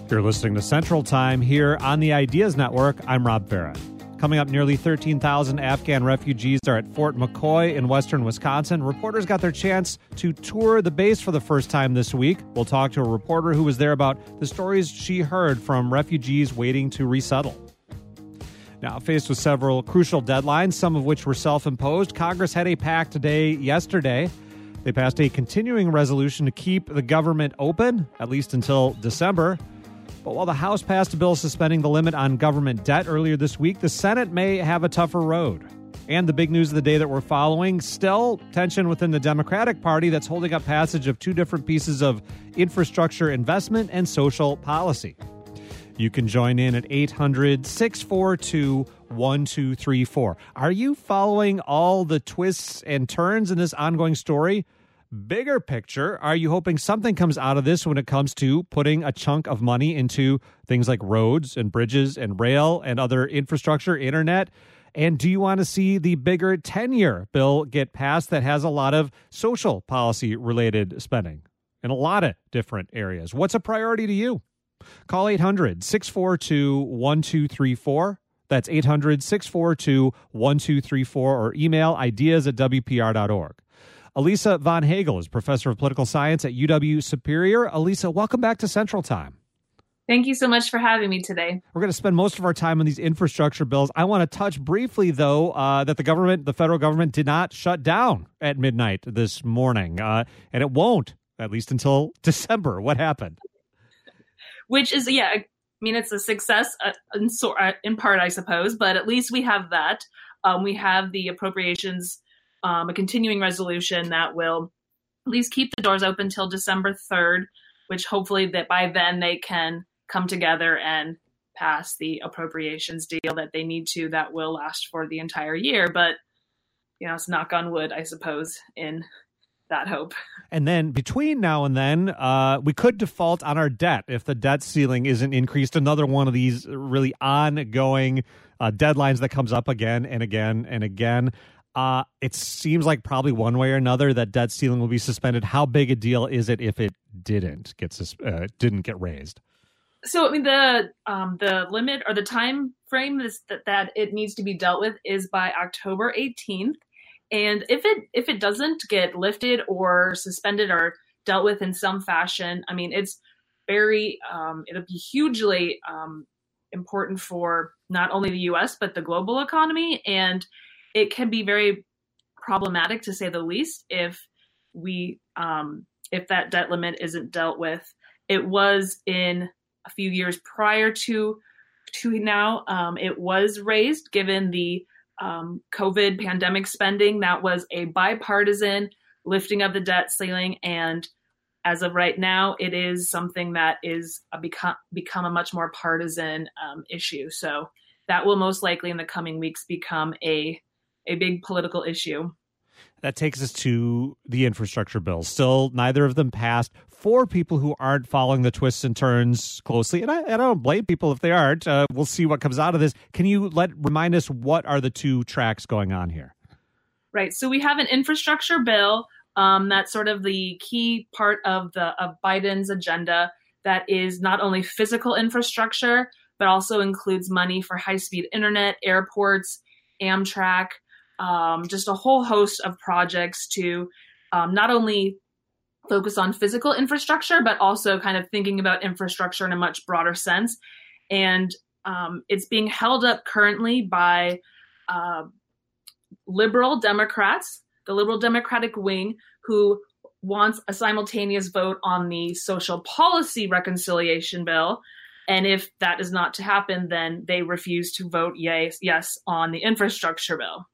You're listening to Central Time here on the Ideas Network. I'm Rob Barrett. Coming up, nearly 13,000 Afghan refugees are at Fort McCoy in western Wisconsin. Reporters got their chance to tour the base for the first time this week. We'll talk to a reporter who was there about the stories she heard from refugees waiting to resettle. Now, faced with several crucial deadlines, some of which were self-imposed, Congress had a packed day yesterday. They passed a continuing resolution to keep the government open, at least until December. But while the House passed a bill suspending the limit on government debt earlier this week, the Senate may have a tougher road. And the big news of the day that we're following, still tension within the Democratic Party that's holding up passage of two different pieces of infrastructure investment and social policy. You can join in at 800-642-1234. Are you following all the twists and turns in this ongoing story? Bigger picture, are you hoping something comes out of this when it comes to putting a chunk of money into things like roads and bridges and rail and other infrastructure, internet? And do you want to see the bigger 10-year bill get passed that has a lot of social policy-related spending in a lot of different areas? What's a priority to you? Call 800-642-1234. That's 800-642-1234 or email ideas@wpr.org. Elisa Von Hagel is professor of political science at UW Superior. Elisa, welcome back to Central Time. Thank you so much for having me today. We're going to spend most of our time on these infrastructure bills. I want to touch briefly, though, that the federal government did not shut down at midnight this morning, and it won't, at least until December. What happened? Which is, it's a success in part, I suppose, but at least we have that. We have the appropriations, a continuing resolution that will at least keep the doors open till December 3rd, which hopefully that by then they can come together and pass the appropriations deal that they need to that will last for the entire year. But, it's knock on wood, I suppose, in that hope. And then between now and then, we could default on our debt if the debt ceiling isn't increased. Another one of these really ongoing deadlines that comes up again and again and again. It seems like probably one way or another that debt ceiling will be suspended. How big a deal is it if it didn't get raised? So, the limit or the time frame that it needs to be dealt with is by October 18th. And if it doesn't get lifted or suspended or dealt with in some fashion, it's very it'll be hugely important for not only the U.S. but the global economy, and it can be very problematic to say the least if that debt limit isn't dealt with. It was in a few years prior to now. It was raised given the COVID pandemic spending. That was a bipartisan lifting of the debt ceiling. And as of right now, it is something that is become a much more partisan issue. So that will most likely in the coming weeks become a big political issue. That takes us to the infrastructure bill. Still, neither of them passed. For people who aren't following the twists and turns closely, and I don't blame people if they aren't, we'll see what comes out of this. Can you remind us what are the two tracks going on here? Right. So we have an infrastructure bill that's sort of the key part of Biden's agenda that is not only physical infrastructure, but also includes money for high-speed internet, airports, Amtrak, just a whole host of projects to not only focus on physical infrastructure, but also kind of thinking about infrastructure in a much broader sense. And it's being held up currently by liberal Democrats, the liberal Democratic wing, who wants a simultaneous vote on the social policy reconciliation bill. And if that is not to happen, then they refuse to vote yes on the infrastructure bill.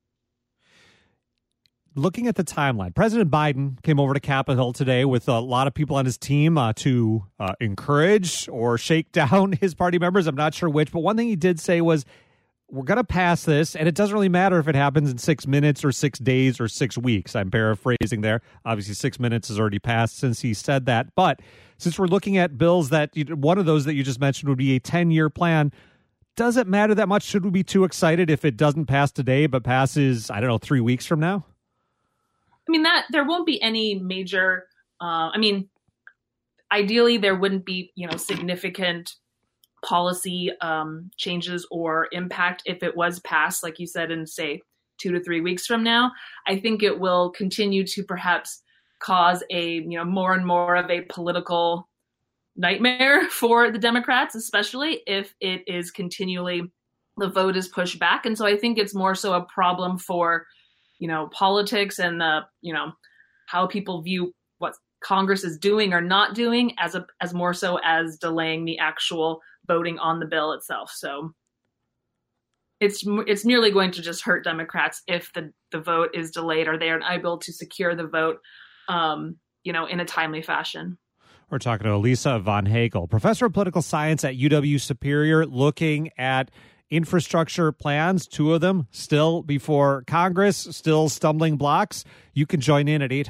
Looking at the timeline, President Biden came over to Capitol Hill today with a lot of people on his team to encourage or shake down his party members. I'm not sure which, but one thing he did say was, we're going to pass this, and it doesn't really matter if it happens in 6 minutes or 6 days or 6 weeks. I'm paraphrasing there. Obviously, 6 minutes has already passed since he said that. But since we're looking at bills that one of those that you just mentioned would be a 10-year plan, does it matter that much? Should we be too excited if it doesn't pass today but passes, 3 weeks from now? That there won't be any major, ideally there wouldn't be, significant policy changes or impact if it was passed, like you said, in say 2 to 3 weeks from now. I think it will continue to perhaps cause a, more and more of a political nightmare for the Democrats, especially if it is continually, the vote is pushed back. And so I think it's more so a problem for, politics and how people view what Congress is doing or not doing as more so as delaying the actual voting on the bill itself. So it's merely going to just hurt Democrats if the vote is delayed or they are unable to secure the vote, in a timely fashion. We're talking to Elisa von Hagel, professor of political science at UW Superior, looking at infrastructure plans, 2 of them still before Congress, still stumbling blocks. You can join in at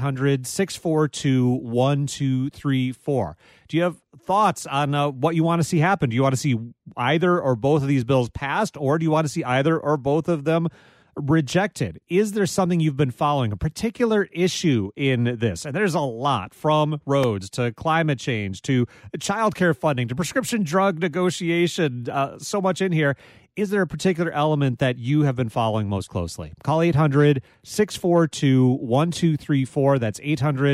800-642-1234. Do you have thoughts on what you want to see happen? Do you want to see either or both of these bills passed, or do you want to see either or both of them rejected? Is there something you've been following, a particular issue in this? And there's a lot, from roads to climate change to childcare funding to prescription drug negotiation, so much in here. Is there a particular element that you have been following most closely? Call 800-642-1234. That's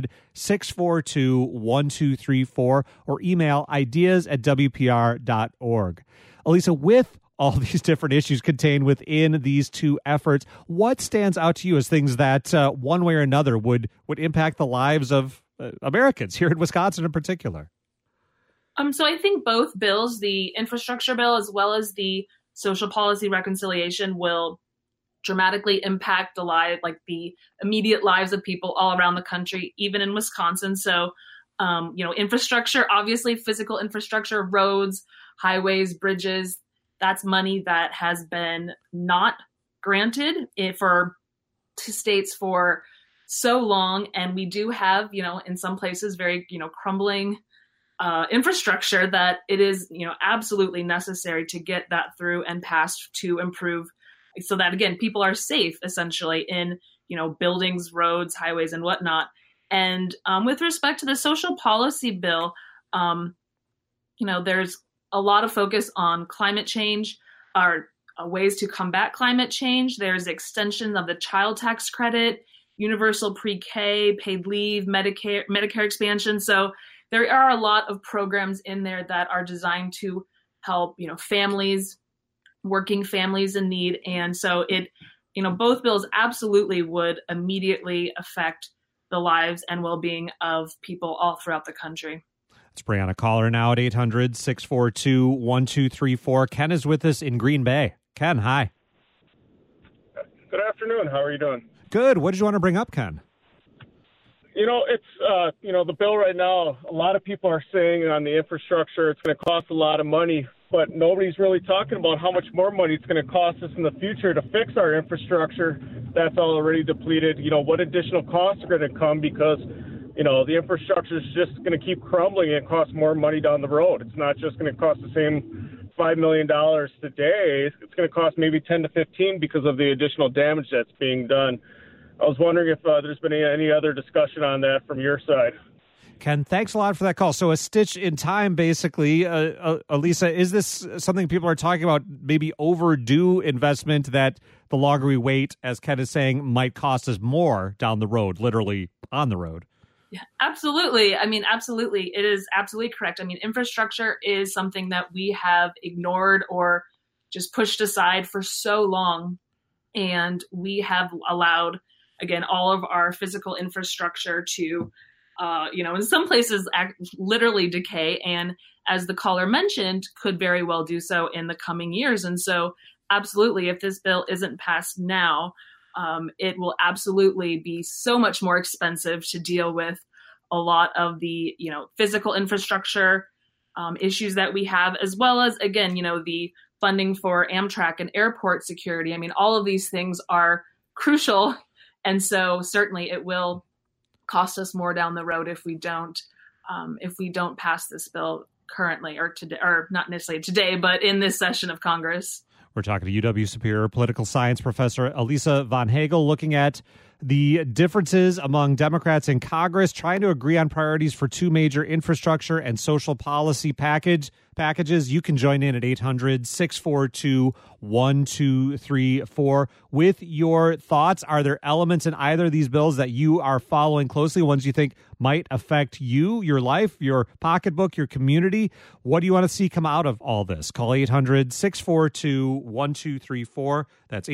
800-642-1234, or email ideas@wpr.org. Elisa, with all these different issues contained within these 2 efforts, what stands out to you as things that one way or another would impact the lives of Americans here in Wisconsin in particular? So I think both bills, the infrastructure bill as well as the social policy reconciliation, will dramatically impact the immediate lives of people all around the country, even in Wisconsin. So, infrastructure, obviously physical infrastructure, roads, highways, bridges, that's money that has been not granted to states for so long. And we do have, in some places very, crumbling infrastructure that it is, absolutely necessary to get that through and passed to improve, so that, again, people are safe essentially in, buildings, roads, highways, and whatnot. And with respect to the social policy bill, there's a lot of focus on climate change, or ways to combat climate change. There's extension of the child tax credit, universal pre-K, paid leave, Medicare expansion. So there are a lot of programs in there that are designed to help, families, working families in need. And so both bills absolutely would immediately affect the lives and well-being of people all throughout the country. It's Brianna. Caller now at 800-642-1234. Ken is with us in Green Bay. Ken, hi. Good afternoon. How are you doing? Good. What did you want to bring up, Ken? It's, the bill right now, a lot of people are saying on the infrastructure it's going to cost a lot of money, but nobody's really talking about how much more money it's going to cost us in the future to fix our infrastructure that's already depleted. What additional costs are going to come because, the infrastructure is just going to keep crumbling and cost more money down the road. It's not just going to cost the same $5 million today. It's going to cost maybe 10 to 15 because of the additional damage that's being done. I was wondering if there's been any other discussion on that from your side. Ken, thanks a lot for that call. So a stitch in time, basically. Elisa, is this something people are talking about, maybe overdue investment that the longer we wait, as Ken is saying, might cost us more down the road, literally on the road? Yeah, absolutely. Absolutely. It is absolutely correct. Infrastructure is something that we have ignored or just pushed aside for so long. And we have allowed, again, all of our physical infrastructure to, in some places literally decay. And as the caller mentioned, could very well do so in the coming years. And so absolutely, if this bill isn't passed now, it will absolutely be so much more expensive to deal with a lot of the, physical infrastructure issues that we have, as well as, again, the funding for Amtrak and airport security. All of these things are crucial. And so certainly it will cost us more down the road if we don't pass this bill currently, or today, or not necessarily today, but in this session of Congress. We're talking to UW Superior political science professor Elisa von Hagel, looking at the differences among Democrats in Congress trying to agree on priorities for two major infrastructure and social policy packages. You can join in at 800-642-1234 with your thoughts. Are there elements in either of these bills that you are following closely, ones you think might affect you, your life, your pocketbook, your community? What do you want to see come out of all this? Call 800-642-1234. That's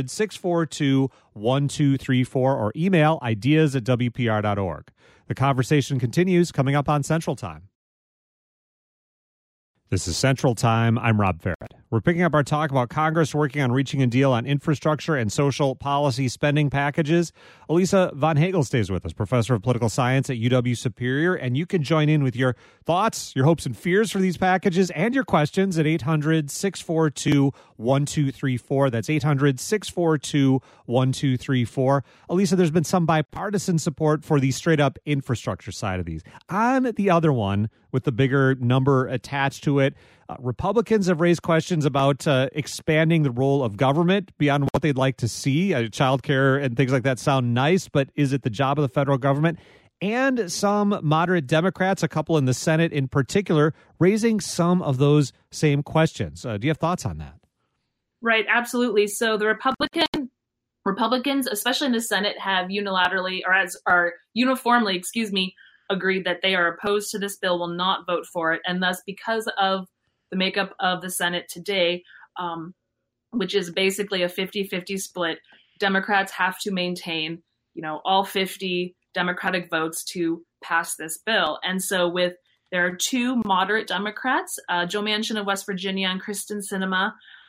800-642-1234 or email ideas@wpr.org. The conversation continues coming up on Central Time. This is Central Time. I'm Rob Barrett. We're picking up our talk about Congress working on reaching a deal on infrastructure and social policy spending packages. Elisa Von Hagel stays with us, professor of political science at UW Superior, and you can join in with your thoughts, your hopes and fears for these packages, and your questions at 800-642-1234. That's 800-642-1234. Elisa, there's been some bipartisan support for the straight-up infrastructure side of these. On the other one, with the bigger number attached to it, Republicans have raised questions about expanding the role of government beyond what they'd like to see. Childcare and things like that sound nice, but is it the job of the federal government? And some moderate Democrats, a couple in the Senate in particular, raising some of those same questions. Do you have thoughts on that? Right, absolutely. So the Republicans, especially in the Senate, have uniformly, agreed that they are opposed to this bill, will not vote for it, and thus, because of the makeup of the Senate today, which is basically a 50-50 split, Democrats have to maintain, all 50 Democratic votes to pass this bill. And so there are two moderate Democrats, Joe Manchin of West Virginia and Kristen Sinema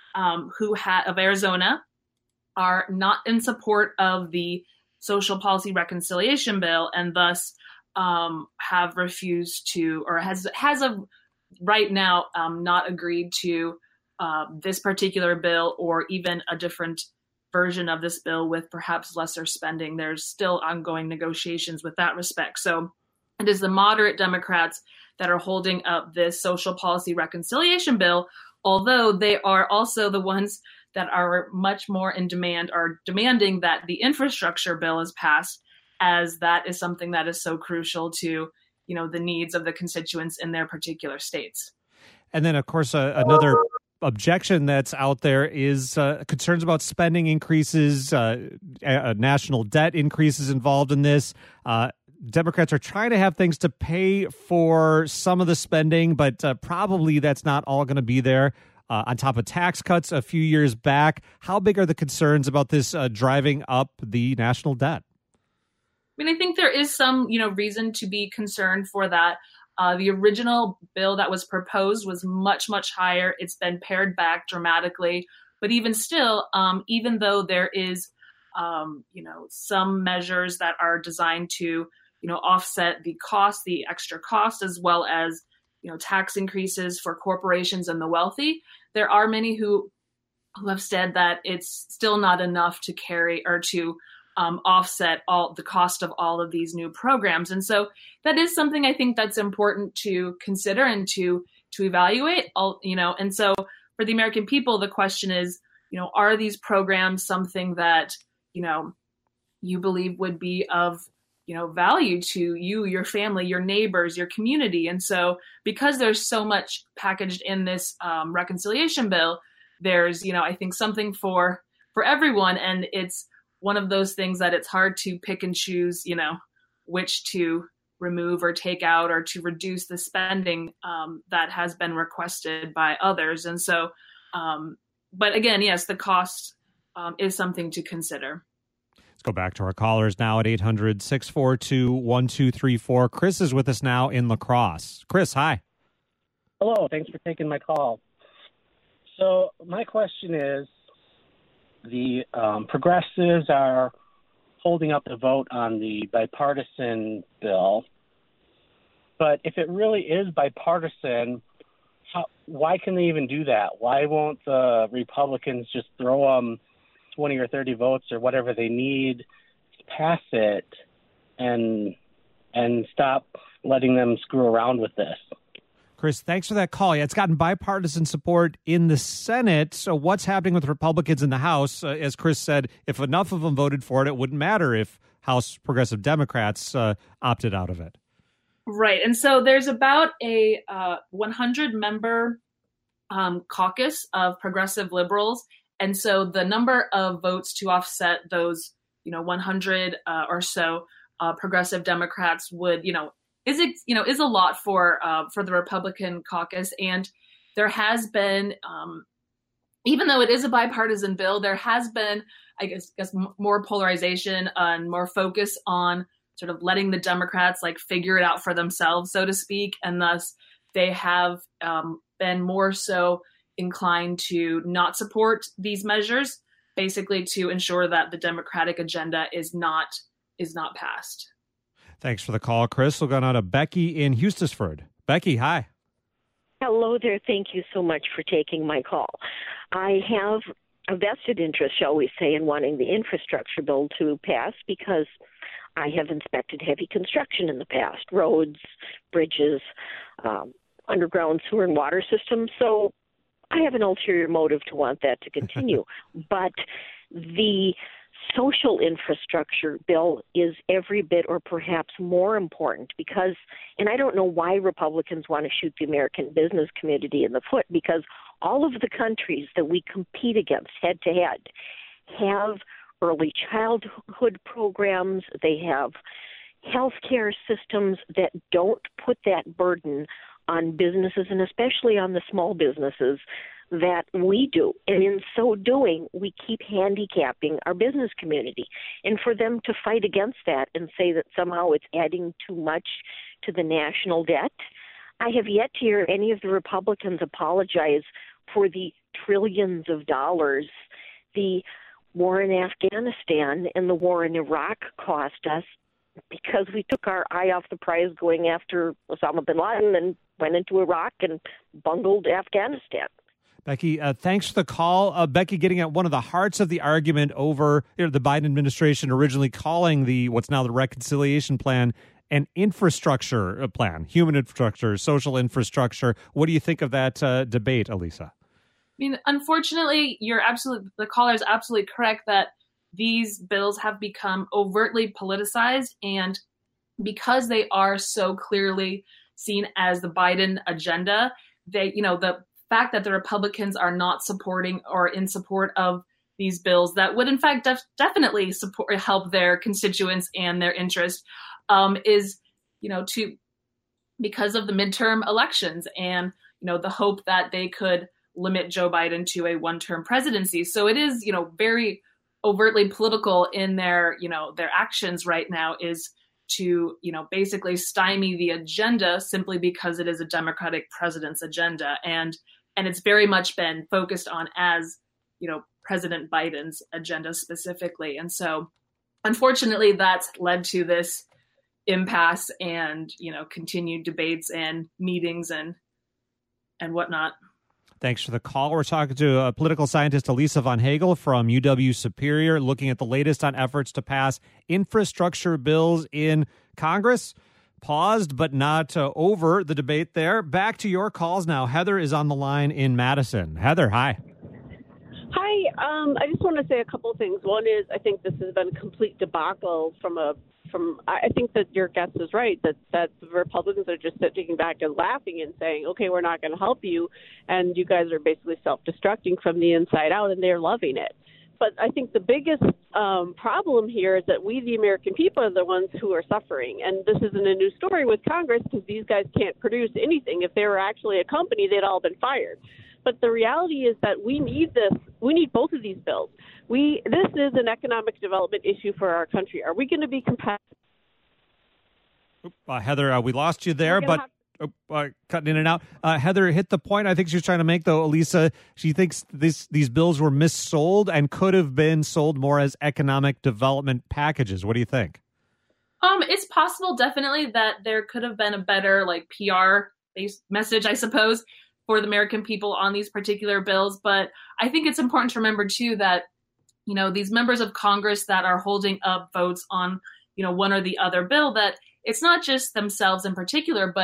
of Arizona, are not in support of the social policy reconciliation bill, and thus have refused to, or has right now not agreed to this particular bill, or even a different version of this bill with perhaps lesser spending. There's still ongoing negotiations with that respect. So it is the moderate Democrats that are holding up this social policy reconciliation bill, although they are also the ones that are much more in demand, are demanding that the infrastructure bill is passed, as that is something that is so crucial to, the needs of the constituents in their particular states. And then, of course, another objection that's out there is concerns about spending increases, national debt increases involved in this. Democrats are trying to have things to pay for some of the spending, but probably that's not all going to be there. On top of tax cuts a few years back, how big are the concerns about this driving up the national debt? I think there is some, reason to be concerned for that. The original bill that was proposed was much, much higher. It's been pared back dramatically. But even still, even though there is, some measures that are designed to, offset the cost, the extra cost, as well as, tax increases for corporations and the wealthy, there are many who have said that it's still not enough to carry or to offset all the cost of all of these new programs. And so that is something I think that's important to consider and to evaluate, and so for the American people, the question is, are these programs something that, you believe would be of, value to you, your family, your neighbors, your community? And so because there's so much packaged in this reconciliation bill, there's, I think something for everyone. And it's one of those things that it's hard to pick and choose, which to remove or take out, or to reduce the spending that has been requested by others. And so, but again, yes, the cost is something to consider. Let's go back to our callers now at 800-642-1234. Chris is with us now in La Crosse. Chris, hi. Hello, thanks for taking my call. So my question is, the progressives are holding up the vote on the bipartisan bill. But if it really is bipartisan, why can they even do that? Why won't the Republicans just throw them 20 or 30 votes or whatever they need to pass it and stop letting them screw around with this? Chris, thanks for that call. Yeah, it's gotten bipartisan support in the Senate. So what's happening with Republicans in the House? As Chris said, if enough of them voted for it, it wouldn't matter if House progressive Democrats opted out of it. Right. And so there's about a 100-member caucus of progressive liberals. And so the number of votes to offset those, 100 or so progressive Democrats would, is a lot for the Republican caucus. And there has been, even though it is a bipartisan bill, there has been, I guess more polarization and more focus on sort of letting the Democrats figure it out for themselves, so to speak. And thus they have been more so inclined to not support these measures, basically to ensure that the Democratic agenda is not passed. Thanks for the call, Chris. We'll go now to Becky in Hustisford. Becky, hi. Hello there. Thank you so much for taking my call. I have a vested interest, shall we say, in wanting the infrastructure bill to pass because I have inspected heavy construction in the past, roads, bridges, underground sewer and water systems. So I have an ulterior motive to want that to continue. But the social infrastructure bill is every bit or perhaps more important because, and I don't know why Republicans want to shoot the American business community in the foot, because all of the countries that we compete against head to head have early childhood programs. They have healthcare systems that don't put that burden on businesses, and especially on the small businesses that we do. And in so doing, we keep handicapping our business community. And for them to fight against that and say that somehow it's adding too much to the national debt, I have yet to hear any of the Republicans apologize for the trillions of dollars the war in Afghanistan and the war in Iraq cost us because we took our eye off the prize going after Osama bin Laden and went into Iraq and bungled Afghanistan. Becky, thanks for the call. Becky, getting at one of the hearts of the argument over the Biden administration originally calling the what's now the reconciliation plan an infrastructure plan, human infrastructure, social infrastructure. What do you think of that debate, Elisa? I mean, unfortunately, the caller is absolutely correct that these bills have become overtly politicized, and because they are so clearly seen as the Biden agenda, the fact that the Republicans are not supporting or in support of these bills that would in fact definitely help their constituents and their interest is because of the midterm elections and the hope that they could limit Joe Biden to a one-term presidency. So it is very overtly political in their actions right now is to basically stymie the agenda simply because it is a Democratic president's agenda, and it's very much been focused on as President Biden's agenda specifically. And so unfortunately that's led to this impasse and continued debates and meetings and whatnot. Thanks for the call. We're talking to political scientist Elisa von Hagel from UW Superior, looking at the latest on efforts to pass infrastructure bills in Congress. Paused, but not over the debate there. Back to your calls now. Heather is on the line in Madison. Heather, hi. Hi. I just want to say a couple of things. One is I think this has been a complete debacle I think that your guest is right, that the Republicans are just sitting back and laughing and saying, okay, we're not going to help you, and you guys are basically self-destructing from the inside out, and they're loving it. But I think the biggest problem here is that we, the American people, are the ones who are suffering. And this isn't a new story with Congress because these guys can't produce anything. If they were actually a company, they'd all been fired. But the reality is that we need this. We need both of these bills. This is an economic development issue for our country. Are we going to be competitive? Heather, we lost you there, but cutting in and out. Heather hit the point I think she was trying to make, though, Elisa. She thinks these bills were missold and could have been sold more as economic development packages. What do you think? It's possible, definitely, that there could have been a better PR-based message, I suppose, for the American people on these particular bills. But I think it's important to remember, too, that these members of Congress that are holding up votes on one or the other bill, that it's not just themselves in particular, but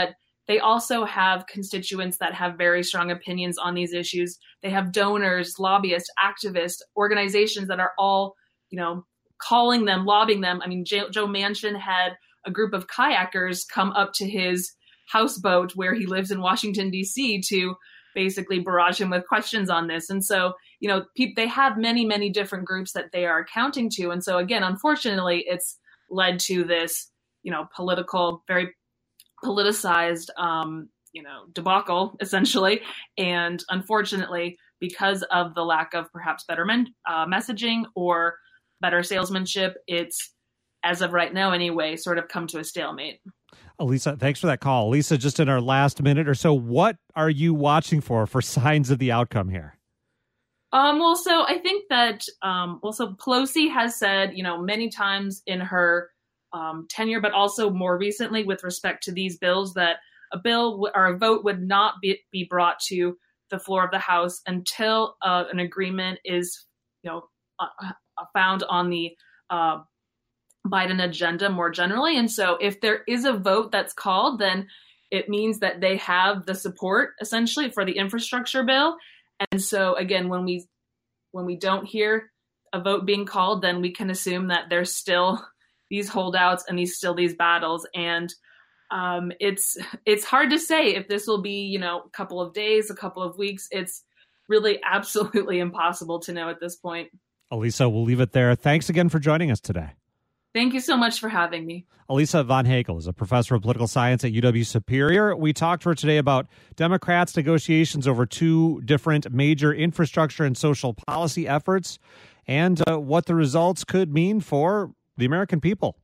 they also have constituents that have very strong opinions on these issues. They have donors, lobbyists, activists, organizations that are all, calling them, lobbying them. I mean, Joe Manchin had a group of kayakers come up to his houseboat where he lives in Washington, D.C. to basically barrage him with questions on this. And so, they have many, many different groups that they are accounting to. And so, again, unfortunately, it's led to this, political, very politicized, debacle, essentially. And unfortunately, because of the lack of perhaps better messaging or better salesmanship, it's, as of right now anyway, sort of come to a stalemate. Elisa, thanks for that call. Elisa, just in our last minute or so, what are you watching for signs of the outcome here? So I think that, so Pelosi has said, many times in her tenure, but also more recently with respect to these bills, that a bill or a vote would not be brought to the floor of the House until an agreement is, found on the Biden agenda more generally. And so if there is a vote that's called, then it means that they have the support essentially for the infrastructure bill. And so again, when we don't hear a vote being called, then we can assume that there's still these holdouts and these battles. And it's hard to say if this will be, a couple of days, a couple of weeks. It's really absolutely impossible to know at this point. Elisa, we'll leave it there. Thanks again for joining us today. Thank you so much for having me. Elisa von Hagel is a professor of political science at UW Superior. We talked to her today about Democrats' negotiations over two different major infrastructure and social policy efforts and what the results could mean for the American people.